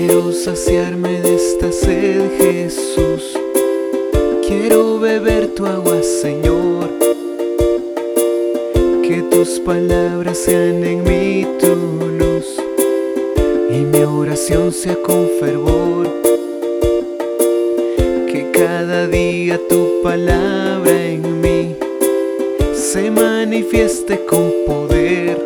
Quiero saciarme de esta sed, Jesús. Quiero beber tu agua, Señor. Que tus palabras sean en mí tu luz y mi oración sea con fervor. Que cada día tu palabra en mí se manifieste con poder,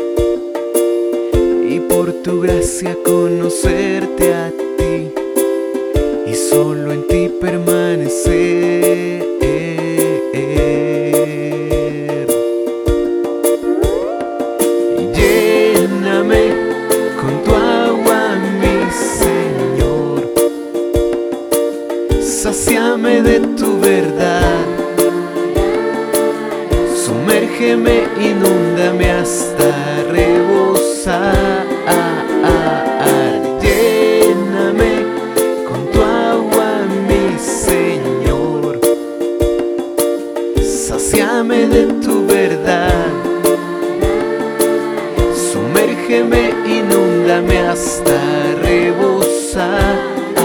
y por tu gracia conocerte a ti y solo en ti permanecer. Lléname con tu agua, mi Señor. Sáciame de tu verdad. Sumérgeme, inúndame hasta rebosar. Lléname con tu agua, mi Señor. Sáciame de tu verdad. Sumérgeme, inúndame hasta rebosar.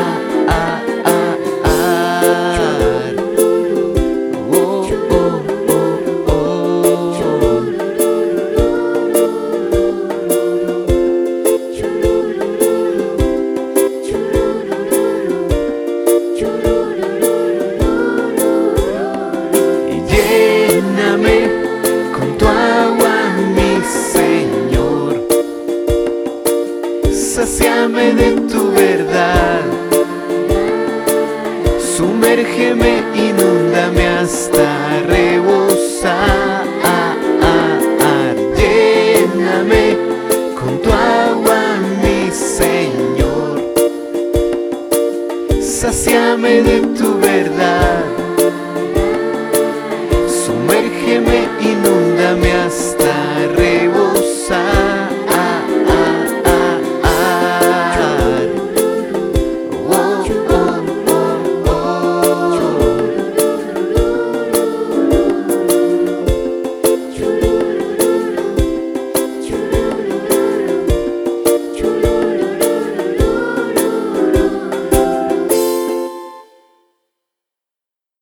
Lléname con tu agua, mi Señor. Sáciame de tu verdad. Sumérgeme, inúndame hasta rebosar. Lléname con tu agua, mi Señor. Sáciame de tu verdad. Sumérgeme,